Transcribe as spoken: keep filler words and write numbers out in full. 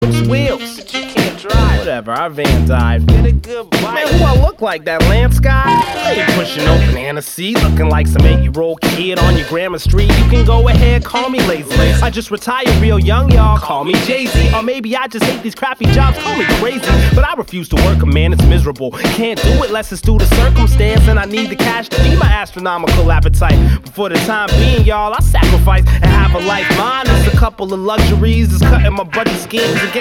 Wheels. You can't drive. Whatever, our van died. Get a good bite. Man, who I look like, that Lance guy? I ain't pushing open Hennessy, looking like some eight-year-old kid on your grandma street. You can go ahead, call me lazy. I just retired real young, y'all. Call me Jay-Z. Or maybe I just hate these crappy jobs. Call me crazy. But I refuse to work a man, it's miserable. Can't do it unless it's due to circumstance, and I need the cash to feed my astronomical appetite. But for the time being, y'all, I sacrifice and have a life. Mine is a couple of luxuries, is cutting my budget schemes and getting